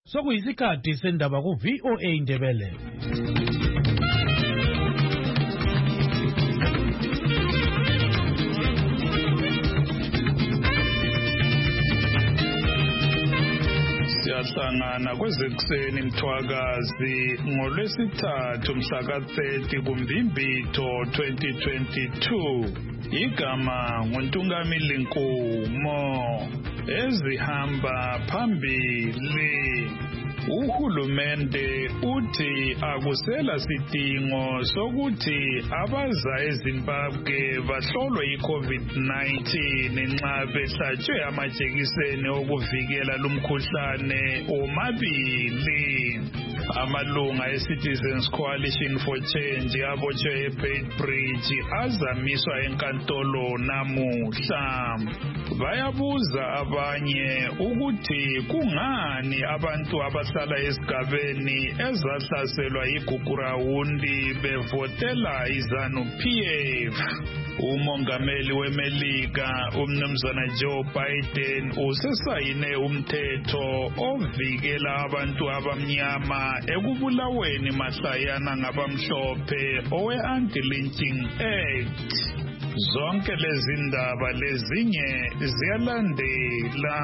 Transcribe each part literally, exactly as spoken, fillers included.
Sokuyisikhathi sendaba ku V O A Ndebele. Siyahlangana kwezekuseni mthwakazi ngolwesithathu mhla ka thirty kuMbimbitho twenty twenty-two. Igama nguNtungamili Nkumo. Ezihamba phambili. Uhulumende uthi akusela sidingo sokuthi abaza eZimbabwe bahlolwe iCovid nineteen nxa behlatshwe amajekiseni okuvikela lumkhuhlane omabili. Amalunga eCitizens Coalition for Change abotshwe eBeitbridge azamiswa enkantolo namuhla. Bayabuza abanye ukuthi kungani abantu abahlala esigabeni ezahlaselwa igugurawundi bevotela iZanu-P F. Umongameli weMelika umnumzana Joe Biden usesayine umthetho ovikela abantu abamnyama ekubulaweni mahlayana ngabamhlophe owe-Anti-Lynching Act. Zonke lezi ndaba lezinye ziyalandela.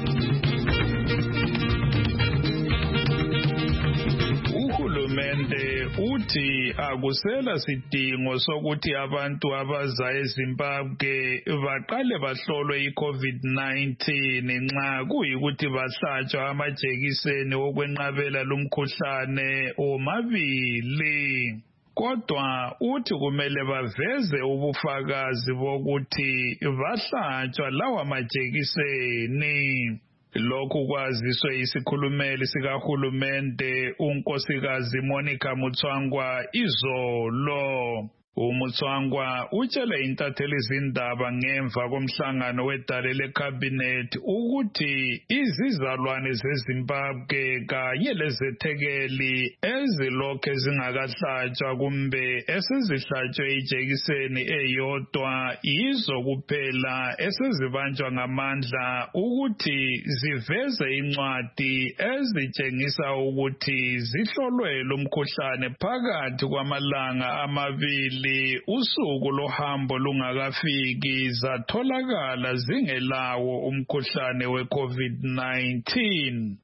Uhulumende uthi akusela sidingo sokuthi abantu abaza eZimbabwe baqale bahlolwe iCovid nineteen nxa kuyikuthi bahlatshwa amajekiseni okwenqabela lumkhuhlane omabili. Kodwa uthi kumele baveze ubufakazi bokuthi bahlatshwa lawa majekiseni. Lokhu kwaziswe isikhulumeli sikahulumende unkosikazi Monica Mutswangwa izolo. uMutswangwa utshele intatheli izindaba ngemva komhlangano wedale lecabinet ukuthi izizalwane zeZimbabwe kanye lezethekeli ezilokhe zingakahlatshwa kumbe esezihlatshwe ijekiseni eyodwa yizo kuphela esezibanjwa ngamandla ukuthi ziveze incwadi ezitshengisa ukuthi zihlolwe lumkhuhlane phakathi kwamalanga amabili usuku lohambo lungakafiki zatholakala zingelawo umkhuhlane weCovid nineteen.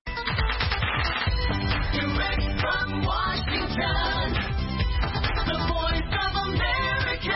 Direct from Washington, the Voice of America,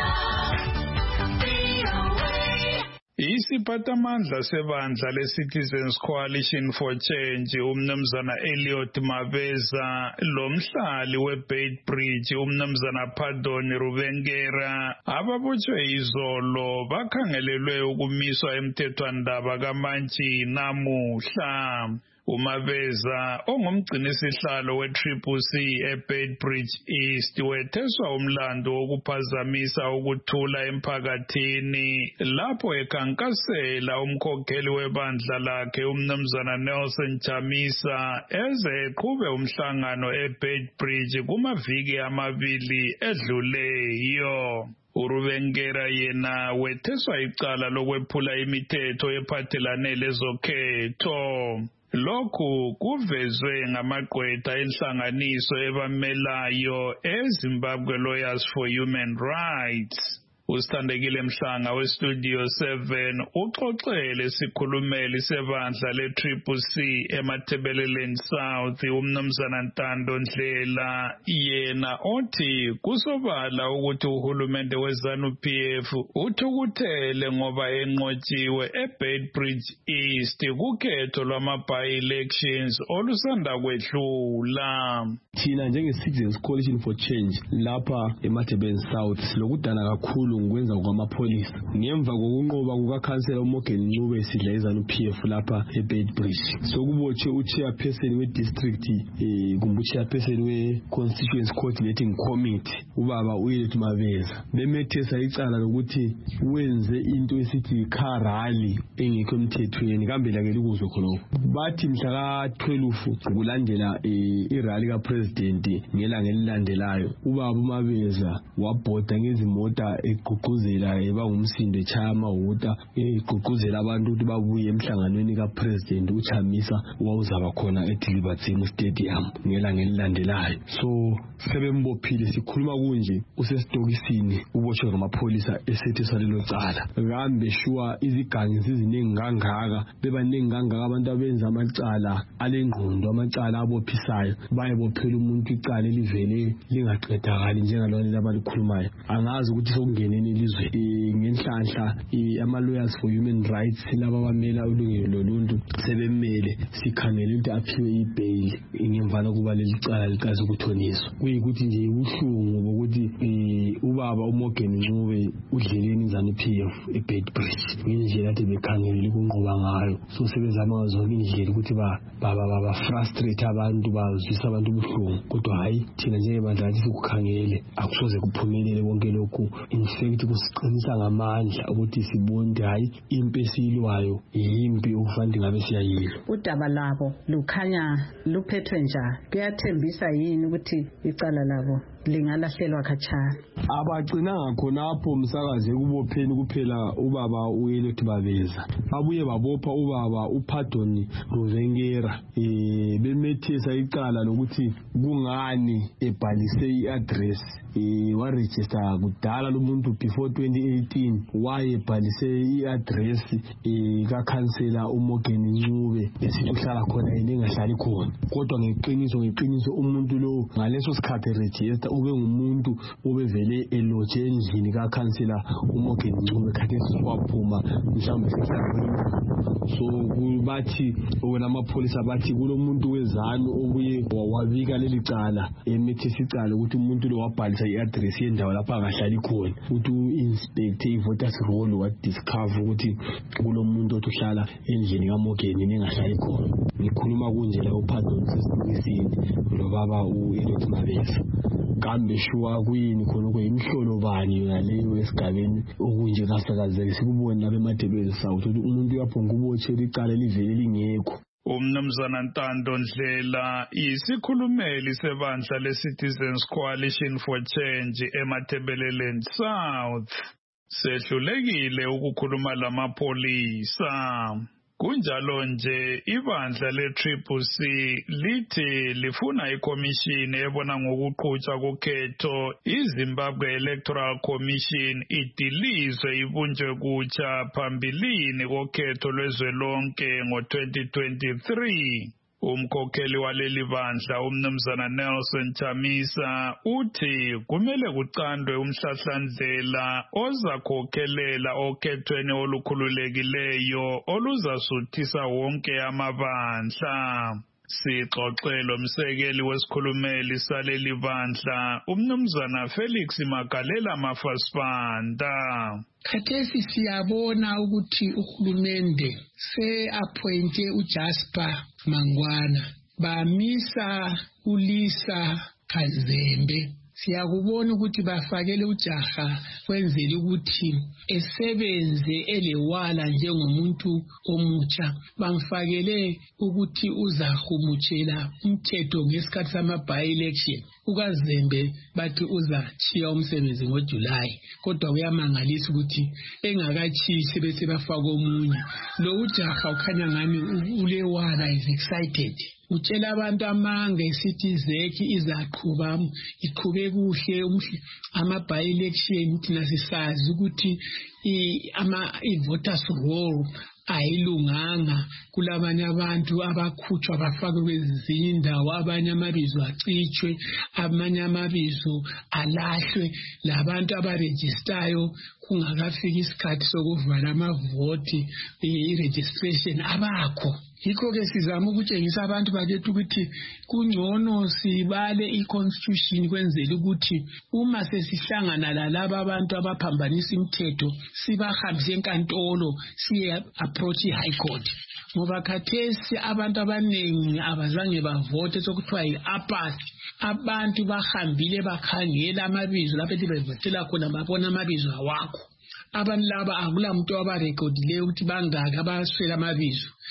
V O A. Isiphathamandla sebandla leCitizens Coalition for Change umnumzana Elliot Mabeza lomhlali weBeitbridge umnumzana Pardon Rubengera ababotshwe izolo bakhangelelwe ukumiswa emthethwandaba kaMantshi namuhla. uMabeza ongumgcinisihlalo we-Triple C eBeitbridge East wetheswa umlando wokuphazamisa ukuthula emphakathini lapho ekhankasela umkhokheli webandla lakhe umnumzana Nelson Chamisa eze eqhube umhlangano eBeitbridge kumaviki amabili edluleyo. uRubengera yena wetheswa icala lokwephula imithetho ephathelane lezokhetho. Lokhu kuvezwe ngamagqwetha enhlanganiso ebamelayo eZimbabwe Lawyers for Human Rights. Usithandekile Mhlanga weStudio seven uxoxele isikhulumeli sebandla leTriple C eMathebeleleni South umnumzana Ntando Ndlela yena othi kusobala ukuthi uhulumende weZanu-P F uthukuthele ngoba enqotshiwe eBeitbridge East kukhetho lwama-by-elections olusanda kwedlula. Thina njenge-Citizens Coalition for Change lapha eMathebeleni South silokudana kakhulu ngikwenza kwamapholisa ngemva kokunqoba kukakhansela uMorgan Ncube sidla iZanu-P F lapha eBeitbridge. Sokubotshwe uchairperson we-district eh kumbe uchairperson we-constituency coordinating committee ubaba uElliot Mabeza bemethesa icala lokuthi wenze into esithi car rally engekho emthethweni kambe lakeli kuzo khonoko. Bathi mhla ka twelve kulandela irally kapresident ngelanga elilandelayo ubaba uMabeza wabhoda ngezimota igqugquzela ebangumsindo echama ukuthi igqugquzela abantu ukuthi babuye emhlanganweni kapresident uChamisa wawuzaba khona eDilibatsini Stadium ngelanga elilandelayo. So sebembophile sikhuluma kunje usesitokisini ubotshwe ngamapholisa esethe lelo cala. Ngambe shuwa izigangi ziziningi kangaka bebaningi kangaka abantu abenza amacala alengqondo amacala abophisayo bayebophela umuntu icala elivele lingaqedakali njengalona labalikhulumayo. Angazi ukuthi sokungeneni ilizwe ngenhlanhla ama lawyers for human rights laba bamela ulungelo loluntu sebemele sikhangele into aphiwe ibail ngemvana kuba lelicala likazi ukuthoniswa. Kuyikuthi nje ubuhlungu bokuthi ubaba uMorgan Ncube udleleni izanu P F eBedbridge ngendlela athi bekhangele kunqoba ngayo. So sebezama ngazonke indlela ukuthi ba baba baba frustrate abantu bazwisa abantu ubuhlungu kodwa hayi thina njengebandla lathi sikukhangele akusoze kuphumelele konke lokhu. In fact kusiqinisa ngamandla ukuthi sibone hayi impi esilwayo yimpi okufanele ngabe siyayilwa. Udaba labo lukhanya luphethwe njani? Kuyathembisa yini ukuthi icala labo lingalahlelwa khatshana? Abagcinanga khonapho umsakaze kubopheni kuphela ubaba uElliot Mabeza. Babuye babopha ubaba uPardon Ruvengera eh bemethesa icala lokuthi kungani ebhalise iaddress eh wa register kudala lo muntu before twenty eighteen waye bhalise iaddress eh ka councilor uMorgan Ncube esihlala khona engahlali khona. Kodwa ngeqiniso ngeqiniso umuntu lo ngaleso sikhathi register ube ngumuntu obevele eloje endlini ka councilor uMorgan Ncube khathesi waphuma mhlawumbe sehlala. So kubathi wena amapholisa bathi kulomuntu wezanu obuye wabika leli cala emethesa icala ukuthi umuntu lo wabhalisa iaddress yendawo lapha akahlali khona ukuthi uinspector ivoters roll wa discover ukuthi kulomuntu ohlala endlini kaMorgan nengahlali khona. Ngikhuluma kunje la uPardon sesibisini lo baba uElliot Mabeza. Kambe shuwa kuyini khona kuyimhlolo bani ngaleyo esigabeni okunje kasakazeke sikubona lapha eMadebele South ukuthi umuntu uyaphonga ubotshela icala livele lingekho. Umnumzana Ntando Ndlela isikhulumeli sebandla leCitizens Coalition for Change eMatabeleland South sehlulekile ukukhuluma lamapholisa. Kunjalo nje ibandla le-Triple C lithi lifuna ikomishini ebona ngokuqhutshwa kokhetho iZimbabwe Electoral Commission idilizwe ibunjwe kutsha phambilini kokhetho lwezwelonke ngo-twenty twenty-three. Umkhokheli waleli bandla umnumzana Nelson Chamisa uthi kumele kucandwe umhlahlandlela ozakhokhelela okhethweni olukhululekileyo oluzasuthisa wonke amabandla. Sixoxelo msekeli wesikhulumeli saleli bandla umnumzana Felix Magalela Mafasipanda. Khathesi siyabona ukuthi uhulumende se-appointe uJasper Mangwana bamisa uLisa Kazembe. Siyakubona ukuthi bafakele ujaha kwenzele ukuthi esebenze elewala njengomuntu omutsha. Bamfakele ukuthi uzahumutshela umthetho ngesikhathi sama-by-election. UKazembe bathi uzachiya umsebenzi ngoJuly. Kodwa kuyamangalisa ukuthi engakatshisi bese bafaka omunye. Lo ujaha ukhanya ngami ulewala is excited. Utshela abantu amanga esithi zeki izaqhuba iqhube kuhle ama by election thina sisazi ukuthi ama voters roll ayilunganga kulabanye abantu abakhutshwa bafakwe kwezinye indawo abanye amabizo acitshwe amanye amabizo alahlwe labantu abaregistayo kungakafika isikhathi sokuvala amavoti i-registration abakho. Yikho ke sizama ukutshengisa abantu bakithi ukuthi kungcono sibale i-constitution kwenzela ukuthi uma sesihlangana lalabo abantu abaphambanisa imithetho sibahambise enkantolo siye approach i-high court. Ngoba khathesi abantu abaningi abazange bavote sokuthiwa yi-apathy. Abantu bahambile bakhangela amabizo lapho bevotela khona babona amabizo awakho. Abantu laba akula muntu abarekodileyo ukuthi bangaka abaswela amabizo.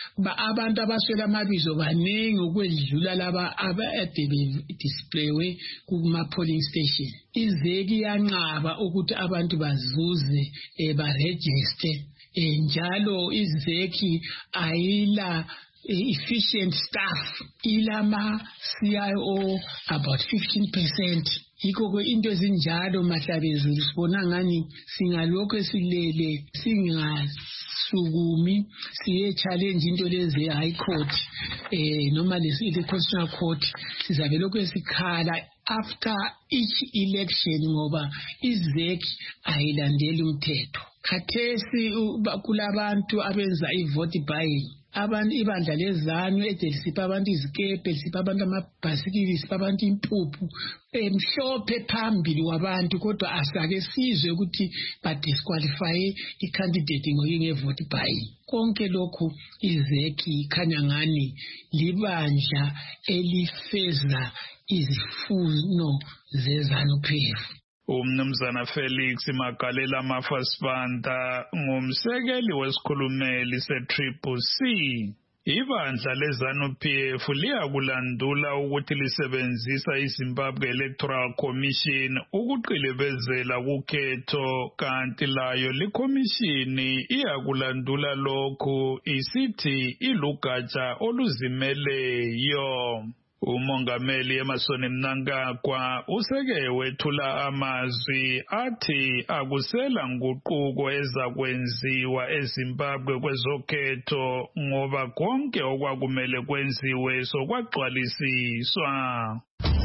ba abantu abaswela amabizo baningi ukwedlula laba abade be-displaye kuma-polling station. Izeki yanqaba ukuthi abantu bazuze um barejiste um njalo izeki ayila efficient staff, ilama-C I O about fifteen percent. Yikho ke into ezinjalo Mahlabezulu sibona ngani singalokho silele singasukumi siye challenge into lezi high court eh noma lesi constitutional court sizabe lokho esikhala after each election ngoba izeki ayilandeli umthetho. Khathesi kulabantu abenza i-vote buying. Abantu ibandla lezanu edelisipha abantu izikepe lisipha abantu amabhasikili lisipha abantu impuphu emhlophe phambili wabantu kodwa asake sizwe ukuthi badisqualify i-candidate nge-vote buying. Konke lokhu izeki khanya ngani libandla elifeza izifuno zezanu-P F. Umnumzana Felix Magalela Mafasibanda ngumsekeli wesikhulumeli se-Triple C. Ibandla lezanu-P F liyakulandula ukuthi lisebenzisa iZimbabwe Electoral Commission ukuqilebezela kukhetho kanti layo likhomishini iyakulandula lokhu isithi ilugatsha oluzimeleyo. Umongameli Emmerson Mnangagwa useke wethula amazwi athi akusela nguquko ezakwenziwa eZimbabwe kwezokhetho ngoba konke okwakumele kwenziwe sokwagcwalisiswa.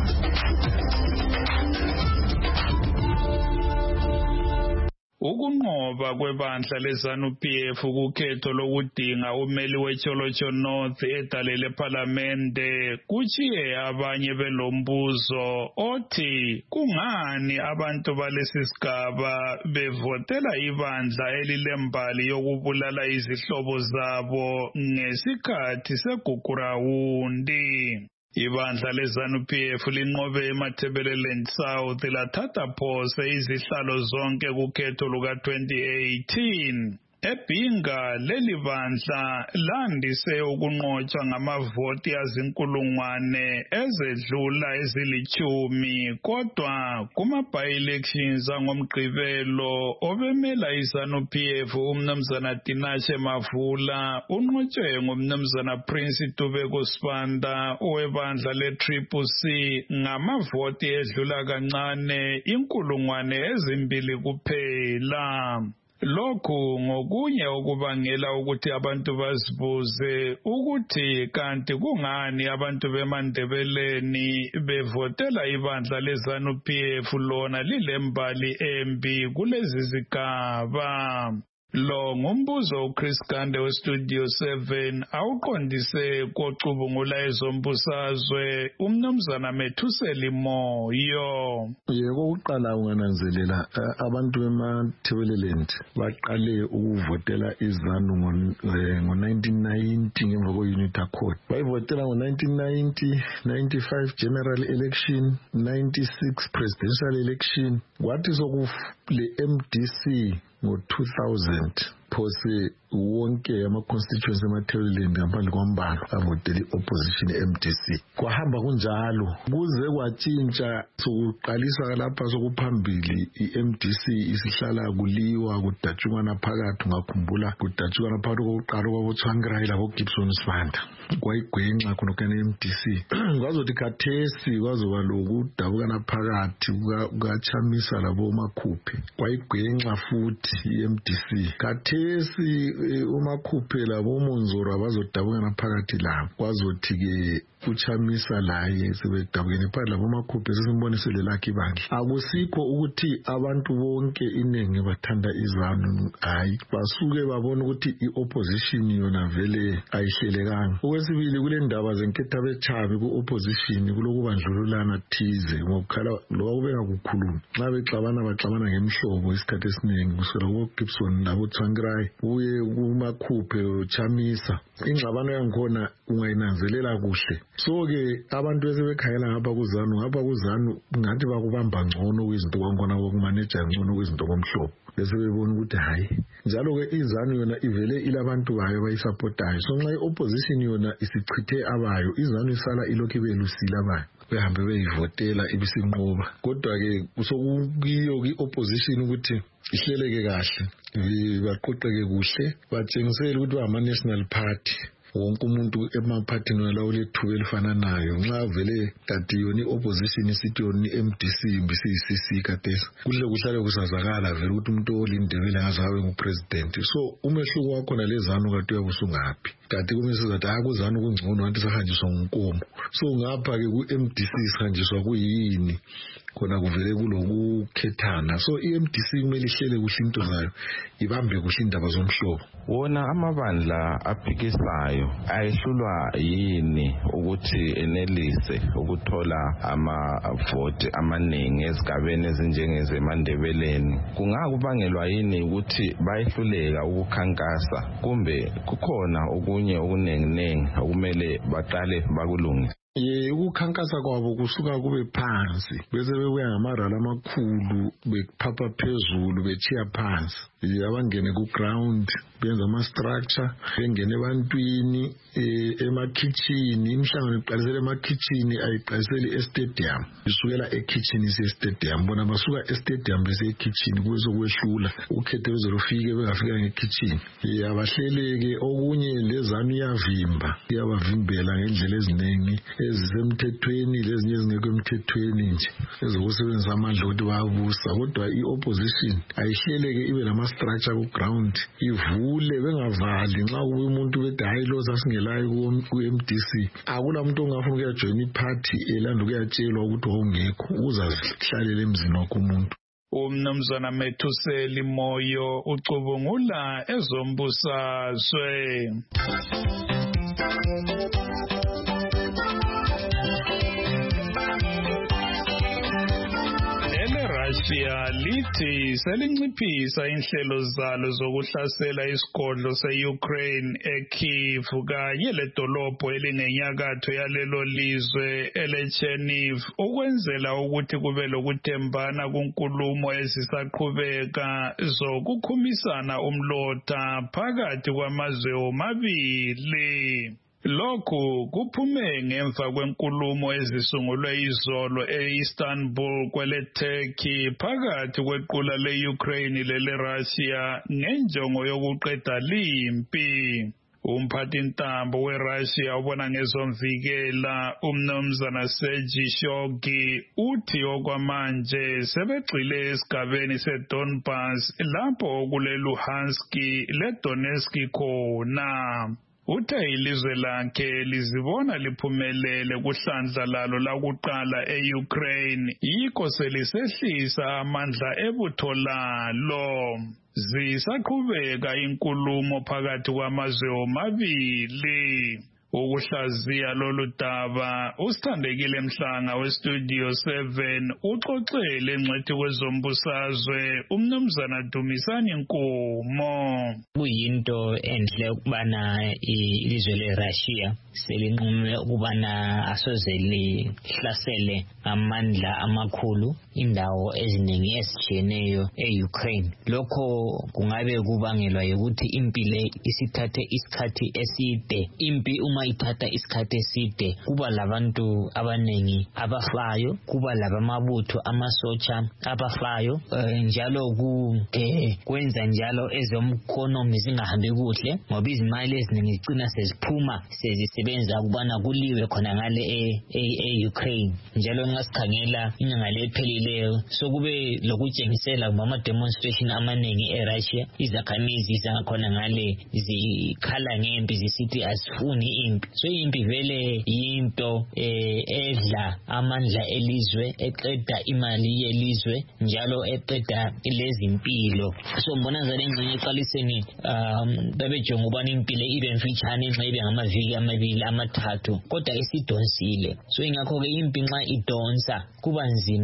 Ukunqoba kwebandla lezanu-P F kukhetho lokudinga umeli weTsholotsho North edalele parliamente kuchiye abanye belombuzo othi kungani abantu balesi sigaba bevotela ibandla elilembali yokubulala izihlobo zabo ngesikhathi segugurawundi. Ibandla lezanu-P F linqobe eMatabeleland South lathatha phose izihlalo zonke kukhetho luka twenty eighteen. Ebhinga leli bandla landise ukunqotshwa ngamavoti azinkulungwane ezedlula ezilichumi kodwa kuma-by-elections angomgqibelo obemela izanu-P F umnumzana Tinashe Mavula unqotshwe ngumnumzana Prince Tubeko Sibanda owebandla le-Triple C ngamavoti edlula kancane inkulungwane ezimbili kuphela. Lokhu ngokunye okubangela ukuthi abantu bazibuze ukuthi kanti kungani abantu beMandebeleni bevotela ibandla lezanu-P F lona lilembali embi kulezi zigaba. Lo ngumbuzo uChris Gande weStudio seven awuqondise kocubungula ezombusazwe umnumzana Methuseli Moyo. Yebo uqala ungananzelela abantu beMatabeleland baqale ukuvotela izanu ngo nineteen ninety ngemva kwe-Unity Accord. Bayivotela ngo nineteen ninety, ninety-five general election, ninety-six presidential election. Kwathi sokule M D C ngo two thousand phose wonke ama-constituency eMatabeleland ngaphandle kwambalo avotela i-opposition e-M D C. Kwahamba kunjalo kuze kwatshintsha sokuqaliswa lapha sokuphambili i-M D C isihlala kuliwa kudatshukana phakathi ngakhumbula kudatshukana phakathi kokuqala kwaboTsvangirai laboGibson Sibanda kwayigwenxa khonokana e-M D C. Kwazothi khathesi kwazoba lokudabukana phakathi kukaChamisa laboMakhuphe kwayigwenxa futhi i-M D C. Khathesi uMakhuphe laboMonzora bazodabukana phakathi labo kwazothi-ke uChamisa laye sebedabukene phakathi laboMakhuphe sesimbonisele lakhe ibandla. Akusikho ukuthi abantu bonke iningi bathanda izanu, hayi basuke babona ukuthi i-opposition yona vele ayihlelekanga. Okwesibili kule ndaba zenketha bechabi ku-opposition kulokubandlululana thize ngokukhala loba kubenga kukhuluma nxa bexabana baxabana ngemhlobo isikhathi esiningi kusukela kuboGibson laboTsvangirai kuye kuMakhuphe uChamisa. Ingxabano yangikhona ungayinanzelela kuhle. So-ke abantu besebekhayela ngapha kuzanu ngapha kuzanu ngathi bakubamba ngcono kwizinto kwakhona kokumaneja ngcono kwizinto komhlobo. bese bebona ukuthi hayi njalo ke izanu yona ivele ilabantu bayo bayisupportayo so nxa i-opposition yona isichithe abayo izanu isala ilokhu belusile abayo behambe beyivotela ibisinqoba kodwa ke kusokukiyo ki-opposition ukuthi ihleleke kahle baqoqeke kuhle batshengisele ukuthi ba ama-national party wonke umuntu emaphathini walawo lethuba elifananayo nxa vele kanti yona i-opposition isithi yona i-M D C imbisi-C C kadesi kuhle kuhlale kusazakala vele ukuthi umuntu olindebele ngazabe ngupresident so umehluko wakho nalezanu kade uyabusungaphi kanti kumisiza ukuthi akuzanu kungcono kanti sahanjiswa ngunkomo so ngapha-ke ku-M D C sihanjiswa kuyini khona kuvele kulokukhethana so i-M D C kumele ihlele kuhle into zayo ibambe kuhle indaba zomhlobo wona amabandla aphikisayo ayehlulwa yini ukuthi enelise ukuthola amavoti amaningi ezigabeni ezinjengezemandebeleni kungakubangelwa yini ukuthi bayehluleka ukukhankasa kumbe kukhona okunye okunenginengi okumele baqale bakulungise ye ukukhankasa kwabo kusuka kube phansi bese bebuya ngamarala amakhulu bephapha phezulu bechiya phansi abangene ku-ground benza ama-structure bengene ebantwini ema-kitchen imihlangano iqalisele ema-kitchen ayiqaliseli e-stadium isukela e-kitchen ise-stadium bona basuka e-stadium bese e-kitchen kubesekwehlula ukhethe bezolufike bengafika nge-kitchen abahleleke okunye lezanu iyavimba iyabavimbela ngendlela eziningi ezisemthethweni lezinye ezingekho emthethweni nje ezokusebenzisa amandla ukuthi bayabusa kodwa i-opposition ayihleleke ibe nama-structure ku-ground ivule bengavali nxa kubuye umuntu bethi hayi lo sasingelayo ku-M D C akula muntu ongafuna ukuyajoyina iphathi elanda ukuyatshelwa ukuthi wawungekho uzazihlalele emzini wakho umuntu umnumzana Methuseli Moyo ucubungula ezombusazwe. Russia lithi selinciphisa inhlelo zalo zokuhlasela isigodlo se-Ukraine eKyiv kanye ledolobho elingenyakatho yalelo lizwe eleCherniv ukwenzela ukuthi kube lokuthembana kunkulumo ezisaqhubeka zokukhumisana umlotha phakathi kwamazwe omabili. Lokhu kuphume ngemva kwenkulumo ezisungulwe izolo e-Istanbul kwele-Turkey phakathi kwequla le-Ukraine lele-Russia ngenjongo yokuqeda limpi. Umphathintambo weRussia ubona ngezomvikela umnumzana Sergei Shoigu uthi okwamanje sebegxile esigabeni seDonbas lapho kule-Luhansk le-Donetsk khona. Uthe ilizwe lakhe lizibona liphumelele kuhlandla lalo lakuqala e-Ukraine yikho selisehlisa amandla ebutho lalo. Zisaqhubeka inkulumo phakathi kwamazwe omabili. Ukuhlaziya lolu daba uSithandekile Mhlanga weStudio seven uxoxele engcwethi kwezombusazwe umnumzana Dumisani Nkomo. Kuyinto enhle ukubana ilizwe leRussia selinqume ukubana asoze lihlasele amandla amakhulu indawo eziningi ezitshiyeneyo e-Ukraine. Lokho kungabe kubangelwa ukuthi impilo isithathe isikhathi eside. Impi uma ithatha isikhathi eside kuba labantu abanengi abafayo, kuba labamabutho amasotsha abafayo, njalo kude kwenza njalo ezomkhonomi zingahambi kuhle ngoba izimali eziningi zicina seziphuma sezisebenza ukubana kuliwe khona ngale e-Ukraine. Njalo nxa sikhangela inyanga lephelileyo sokube lokutshengisela ngama demonstration amaningi eRussia, izakhamizi zangakhona ngale zikhala ngempi zisithi asifuni impi. So impi vele yinto edla amandla elizwe, eqeda imali yelizwe, njalo eqeda lezimpilo. So mbona ngale ngxenye eqaliseni um babejonga ubana impilo ibe mfitshane nxa ibe ngamaviki amabili amathathu kodwa isidonsile. So ingakho ke impi nxa idonsa kuba nzima eli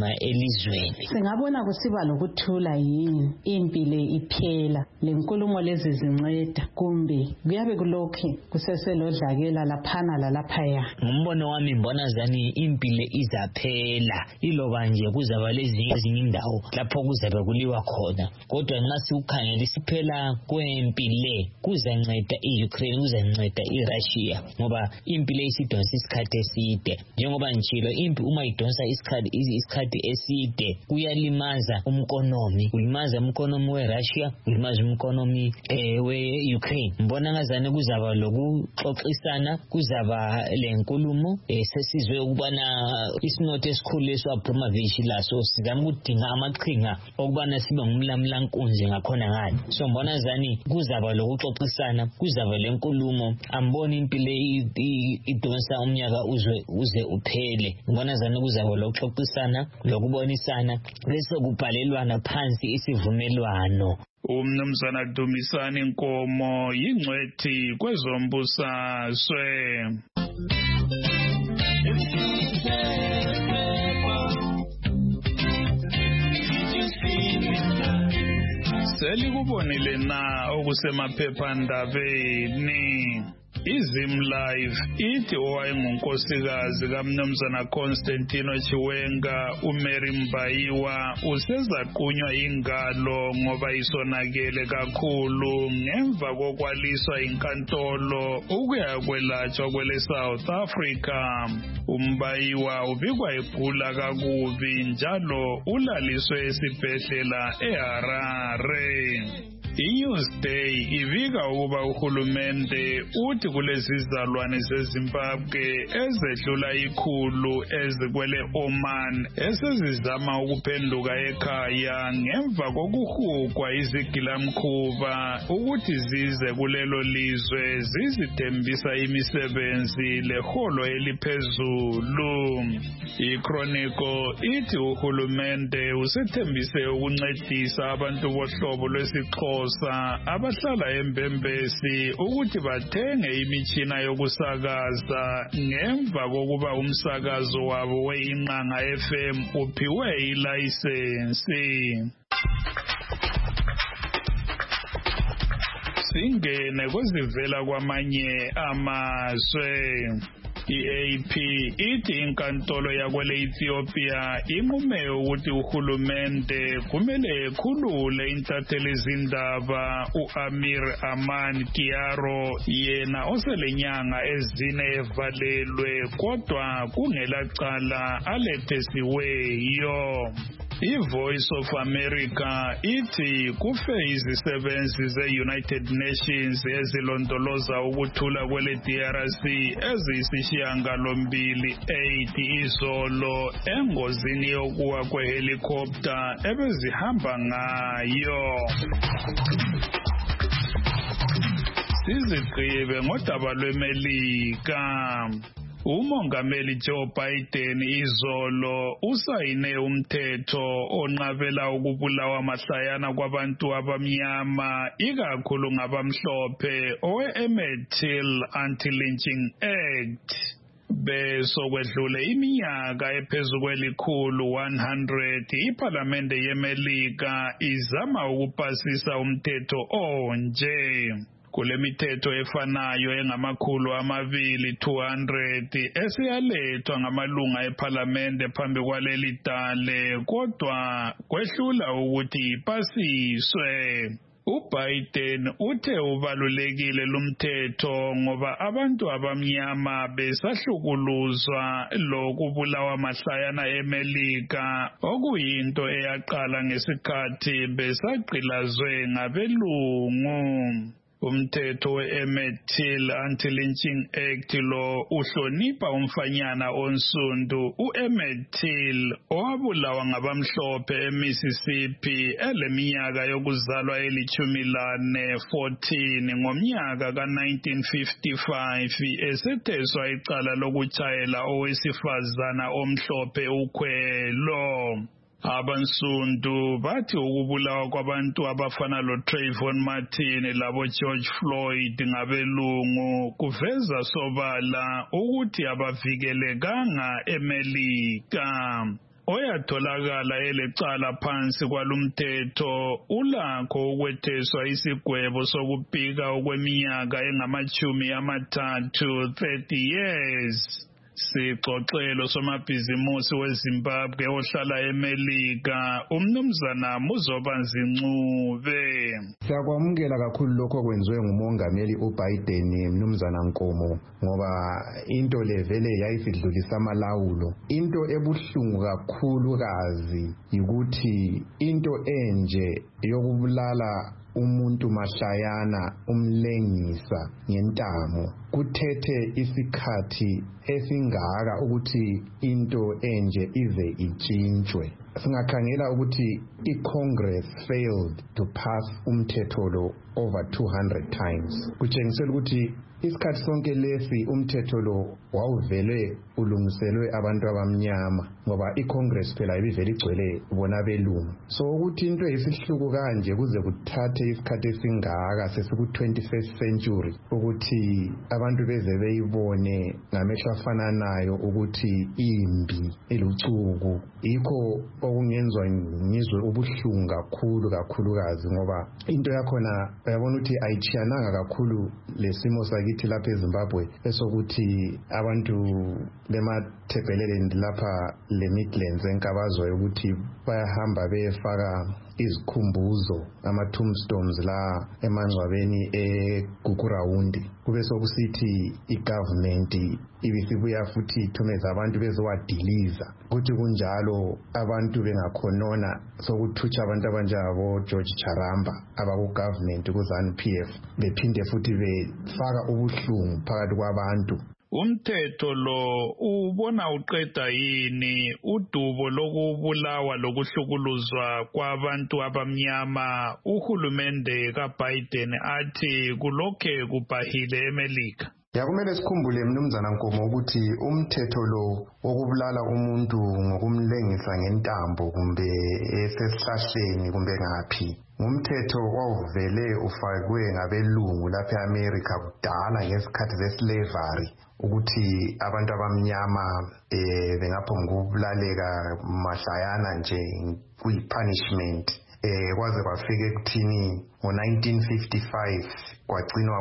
elizweni. Singabona kusiba lokuthula yini impilo iphela lenkulumo lezi zinceda kumbe kuyabe kulokho kuseselodlakela laphana lalaphaya. Ngombono wami mbona zani impilo izaphela iloba nje kuzaba lezinye ezinye indawo lapho kuzabe kuliwa khona, kodwa nxa siukhangela isiphela kwempi le kuzanceda iUkraine, kuzanceda iRussia ngoba impi le isidonsa isikhathi eside. Njengoba njalo impi uma idonsa isikhathi isikhathi eside kuyalimaza umkonomi, kulimaza umkonomi weRussia, kulimaza umkonomi eh, weUkraine. Mbona ngazane kuzaba lokuxoxisana, kuzaba lenkulumo eh, sesizwe ukubana isinotho esikhulu eswaPromovich laso sizama ukudinga amaqhinga okubana sibe ngumlamlankunzi ngakhona ngani. So mbona zani kuzaba lokuxoxisana, kuzaba lenkulumo. Amboni impilo idonsa umnyaka uzwe uze uphele. Mbona zani kuzaba lokuxoxisana, lokubonisana bese kubhalelwana phansi isivumelwano. Umnumzana Dumisani Nkomo yingcwethi kwezombusazwe. Selikubonile na okusemaphephandabeni. Izim Live ithi owayengunkosikazi kaMnumzana Constantino Chiwenga uMary Mbayiwa usezaqunywa ingalo ngoba isonakele kakhulu ngemva kokwaliswa inkantolo ukuya kwelatshwa kwele South Africa. uMbayiwa ubikwa egula kakubi njalo ulaliswe esibhedlela eHarare. iNewsday ivika ukuba uhulumende uthi kulezizalwane zeZimbabwe ezedlula ikhulu ezikwele Oman esezizama ukuphenduka ekhaya ngemva kokuhugwa izigilamkhuba ukuthi zize kulelo lizwe zizithembisa imisebenzi leholo eliphezulu. iChronicle ithi uhulumende usethembise ukuncedisa abantu bohlobo lwesixhosa abahlala eMbembesi ukuthi bathenge imitshina yokusakaza ngemva kokuba umsakazo wabo weInqanga F M uphiwe ilayisensi. Singene kwezivela kwamanye amazwe. I-A P ithi inkantolo yakwele Ethiopia inqume ukuthi uhulumende kumele ekhulule intatheli zindaba uAmir Aman Kiaro yena oselenyanga ezine evalelwe kodwa kungelacala alethesiweyo. iVoice of America ithi kufe izisebenzi ze-United Nations ezilondoloza ukuthula kwele D R C eziyisishiyangalombili eight izolo engozini yokuwa kwehelikopta ebezihamba ngayo. Sizigqibe ngodaba lweMelika. uMongameli Joe Biden izolo usayine umthetho onqabela ukubulawa mahlayana kwabantu abamnyama ikakhulu ngabamhlophe owe-Emmett Till Anti-Lynching Act. Besokwedlule iminyaka ephezu kwelikhulu one hundred iPhalamende yeMelika izama ukupasisa umthetho onje. Kule mithetho efanayo engamakhulu amabili two hundred esiyalethwa ngamalunga ePhalamende phambi kwaleli dale kodwa kwehlula ukuthi ipasiswe. uBiden uthe ubalulekile lumthetho ngoba abantu abamnyama besahlukuluzwa lokubulawa mahlayana eMelika okuyinto eyaqala ngesikhathi besagqilazwe ngabelungu. Umthetho we-Emmett Till Anti-Lynching Act lo uhlonipha umfanyana onsundu uEmmett Till owabulawa ngabamhlophe eMississippi eleminyaka yokuzalwa elithumi lane fourteen ngomnyaka ka nineteen fifty-five esetheswa icala lokutshayela owesifazana omhlophe ukhwelo. Abansundu bathi ukubulawa kwabantu abafana loTrayvon Martin labo George Floyd ngabelungu kuveza sobala ukuthi abavikelekanga eMelika. oyatholakala elecala phansi kwalumthetho ulakho ukwetheswa isigwebo sokubhika okweminyaka engamachumi amathathu thirty years. Sixoxelo somabhizimusi weZimbabwe ohlala eMelika umnumzana Muzobanzi Ncube. Siyakwamukela kakhulu lokho kwenziwe ngumongameli uBiden mnumzana Nkomo ngoba into levele yayisidlulisa amalawulo. Into ebuhlungu kakhulu kazi ukuthi into enje yokubulala umuntu mahlayana umlengisa ngentamo kuthethe isikhathi esingaka ukuthi into enje ize itshintshwe. Singakhangela ukuthi iCongress failed to pass umthetho lo over two hundred times. Kutshengisela ukuthi isikhathi sonke lesi umthetho lo wawuvele ulungiselwe abantu abamnyama ngoba iCongress phela ibivele igcwele bona belungu. So ukuthi into esihluku kanje kuze kuthathe isikhathi esingaka sesiku twenty-first century ukuthi abantu beze beyibone ngamehlo afananayo ukuthi imbi ilucuku. Yikho okungenzwa ngizwe ubuhlungu kakhulu kakhulukazi ngoba into yakhona uyabona ukuthi ayichiyananga kakhulu lesimo sakithi lapha eZimbabwe esokuthi abantu bemathebheleleni lapha le Midlands enkabazwa ukuthi bayahamba beyefaka izikhumbuzo ama-tombstones la emangcwabeni eGugurawundi kube sokusithi igovernment ibisibuya futhi ithumeza abantu bezowadiliza ukuthi kunjalo abantu bengakhonona sokuthutsha abantu abanjengabo George Charamba abaku-government ku-ZANU-P F bephinde futhi befaka ubuhlungu phakathi kwabantu. Umthetho lo ubona uqeda yini udubo lokubulawa lokuhlukuluzwa kwabantu abamnyama? Uhulumende kaBiden athi kulokhe kubhahile eMelika. Yakumele sikhumbule mnumzana Nkomo ukuthi umthetho lo wokubulala umuntu ngokumlengisa ngentambo kumbe esesihlahleni kumbe ngaphi ngumthetho wawuvele ufakwe ngabelungu lapha eAmerica kudala ngesikhathi zeslavery ukuthi abantu abamnyama eh bengaphomba ukubulaleka mahlayana nje kuyipunishment eh kwaze kwafika ekuthini ngo nineteen fifty-five kwagcinwa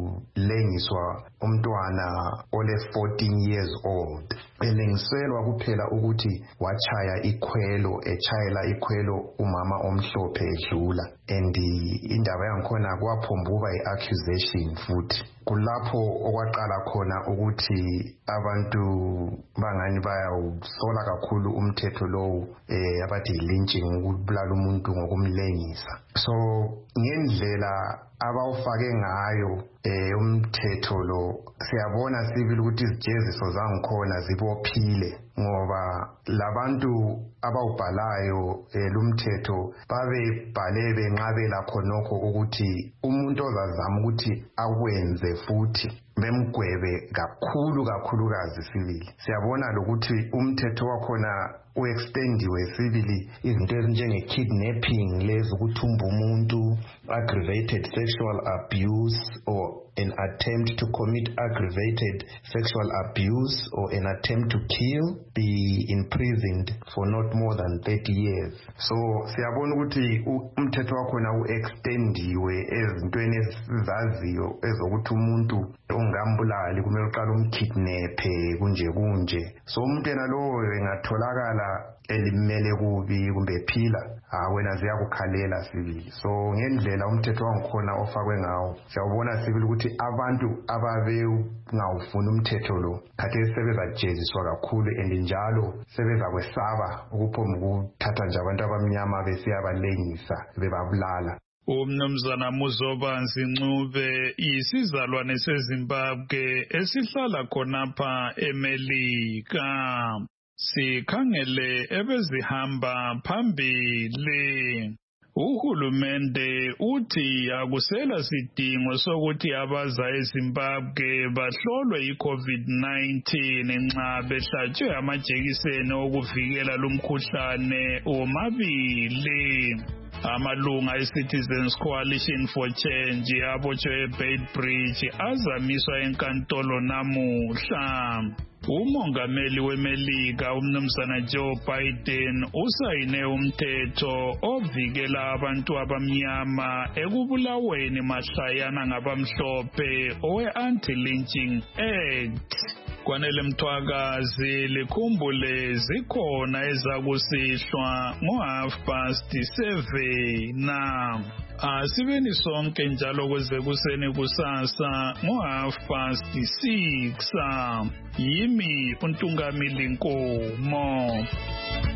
kulengiswa umntwana ole fourteen years old elengiselwa kuphela ukuthi wachaya ikhwelo echayela ikhwelo umama omhlophe edlula and indaba yangikhona kwaphombuka iaccusation futhi kulapho okwaqala khona ukuthi abantu bangani bayawusola kakhulu umthetho lowo eh abathi lynching ukubulala umuntu ngokumlengisa. So ngendlela abawufake ngayo eh umthetho lo siyabona sibili ukuthi izijeziso zangikhona zibophile ngoba labantu abawubhalayo lumthetho babebhale benqabela khonokho ukuthi umuntu ozazama ukuthi akwenze futhi bemgwebe kakhulu kakhulukazi sibili. Siyabona lokuthi umthetho wakhona uextendiwe sibili izinto ezinjenge kidnapping lezi ukuthumba umuntu, aggravated sexual abuse or an attempt to commit aggravated sexual abuse or an attempt to kill, be imprisoned for not more than thirty years. So siyabona ukuthi umthetho wakhona uextendiwe ezintweni ezizaziyo ezokuthi umuntu ongambulali kumele uqala umkidnaphe kunje kunje. So umuntu yena lowo engatholakala elimele kubi kumbe phila wena ziyakukhalela sibili. So ngendlela umthetho wangikhona ofakwe ngawo siyabona sibili ukuthi abantu ababe ngawufuna umthetho lo khathesi sebezajeziswa kakhulu and njalo sebeza kwesaba ukuphoma ukuthatha nje abantu abamnyama besiyabalengisa bebabulala. Umnumzana Muzobanzi Ncube isizalwane seZimbabwe esihlala khonapha eMelika. Sikhangele ebezihamba phambili. Uhulumende uthi akusela sidingo sokuthi abaza eZimbabwe bahlolwe iCovid nineteen nxa behlatshwe amajekiseni okuvikela lumkhuhlane omabili. Amalunga eCitizens Coalition for Change abotshwe eBeitbridge azamiswa enkantolo namuhla. Umongameli weMelika umnumzana Joe Biden usayine umthetho ovikela abantu abamnyama ekubulaweni mahlayana ngabamhlophe owe-Anti-Lynching Act. Kwanele Mthwakazi likhumbule zikhona ezakusihlwa ngo-half past seven na asibeni sonke njalo kuze kuseni kusasa ngo-half past six. Yimi uNtungamili Nkomo.